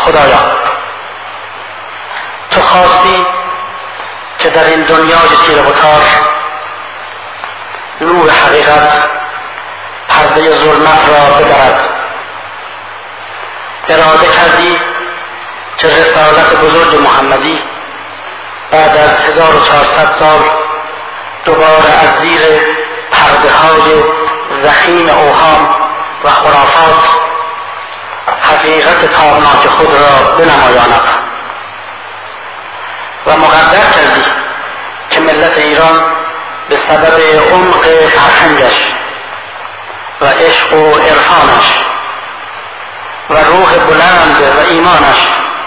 خدایا تو خواستی که در این دنیای تیره و تار نور حقیقت پرده ظلمت را بدرد. اراده کردی که رسالت بزرگ محمدی بعد از 1400 سال دوباره از زیر پرده های ضخیم اوهام و خرافات حقیقت تابناک خود را بنمایاند و مقدر کردی که ملت ایران به سبب عمق فرهنگش و عشق و عرفانش و روح بلند و ایمانش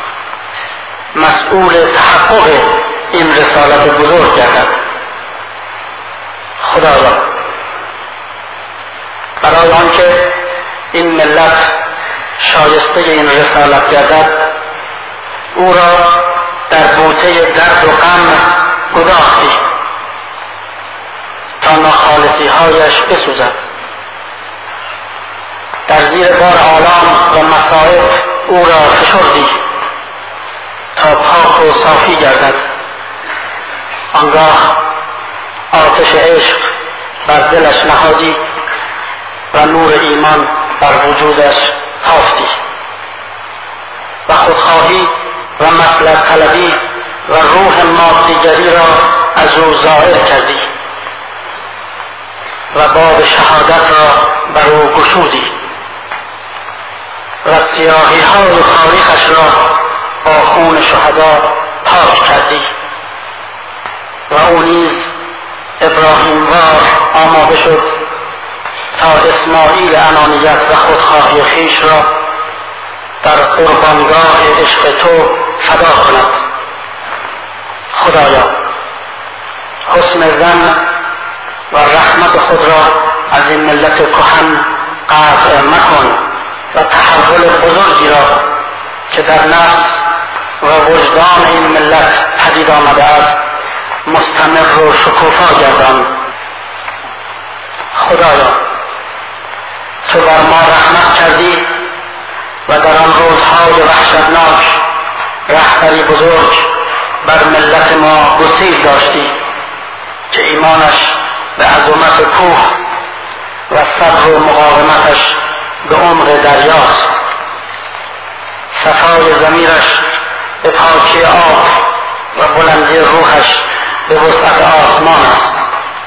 مسئول تحقق این رسالت بزرگ گردد. خدایا برای آنکه این ملت شایسته این رسالت گردد او را در بوته درد و غم گداختی تا ناخالصی هایش بسوزد. در زیر بار آلام و مصائب او را فشردی تا پاک و صافی گردد. آنگاه آتش عشق بر دلش نهادی و نور ایمان بر وجودش تافتی و خودخواهی و مطلب طلبی و روح مادیگری را از او زائل کردی و باب شهادت را بر او گشودی و سیاهی های تاریخش را با خون شهدا پاک کردی و او نیز ابراهیم وار آماده شد تا اسماعیل انانیت و خودخواهی خویش را در قربانگاه عشق تو فدا کند. خدایا حسن ظن و رحمت خود را از این ملت کهن قطع مکن و تحول بزرگی را که در نفس و وجدان این ملت پدید آمده است مستمر و شکوفا گردان. خدایا تو بر ما رحمت کردی و در آن روزهای وحشتناک رهبری بزرگ بر ملت ما گسیل داشتی که ایمانش به عظمت کوه و صبر و مقاومتش به عمق دریاست. صفای ضمیرش به پاکی آب و بلندی روحش به وسعت آسمان است.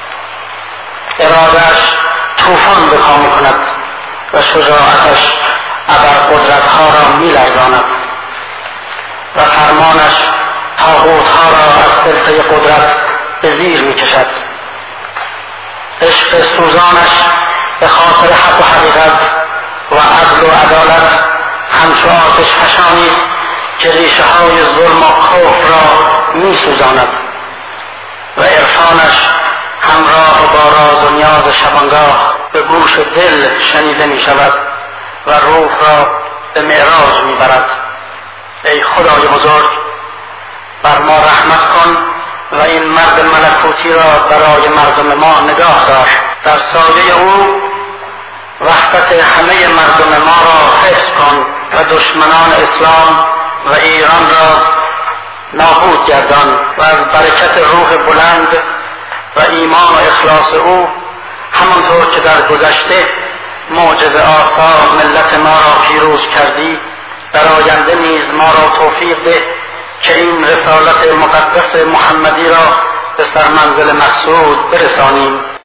ارادهش طوفان به پا می‌کند و شجاعتش ابرقدرت‌ها را می‌لرزاند و فرمانش طاغوت‌ها را از سلطه قدرت به زیر می‌کشد. عشق سوزانش به خاطر حق و حقیقت و عدل و عدالت همچو آتش فشانی است که ریشه های ظلم و کفر را می‌سوزاند و عرفانش همراه با راز و نیاز شبانگاه به گوش دل شنیده می شود و روح را به معراج می برد. ای خدای بزرگ بر ما رحمت کن و این مرد ملکوتی را برای مردم ما نگاه دار. در سایه او وحدت همه مردم ما را حفظ کن و دشمنان اسلام و ایران را نابود گردان و از برکت روح بلند و ایمان و اخلاص او همانطور که در گذشته معجزه آسا ملت ما را پیروز کردی در آینده نیز ما را توفیق ده که این رسالت مقدس محمدی را به سرمنزل مقصود برسانیم.